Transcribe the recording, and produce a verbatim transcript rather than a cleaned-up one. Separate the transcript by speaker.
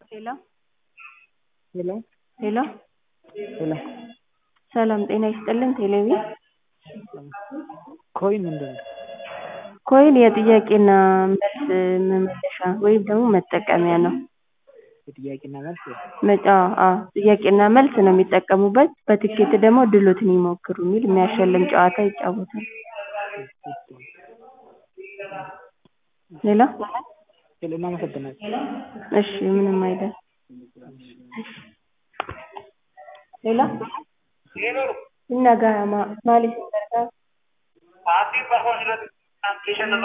Speaker 1: ሄሎ
Speaker 2: ሄሎ
Speaker 1: ሄሎ
Speaker 2: ሄሎ
Speaker 1: ሰላም ጤና ይስጥልን ቴሌቪ
Speaker 2: ኮይን ምንድነው?
Speaker 1: ኮይን የጥያቄና መልስ መመለሻ ወይም ደግሞ መጠቀሚያ ነው።
Speaker 2: የጥያቄና መልስ
Speaker 1: መጫ አዎ ጥያቄና መልስ ነው የሚጠቀሙበት። በትኬት ደግሞ ድሎትን ይሞክሩ የሚል የሚያሸልም ጨዋታ ይጫወታሉ። ሌላ
Speaker 2: ሄሎ እናመሰግናለን።
Speaker 1: እሺ ምንም አይደል። ሌላ ይነጋ ማ ማለት ነው።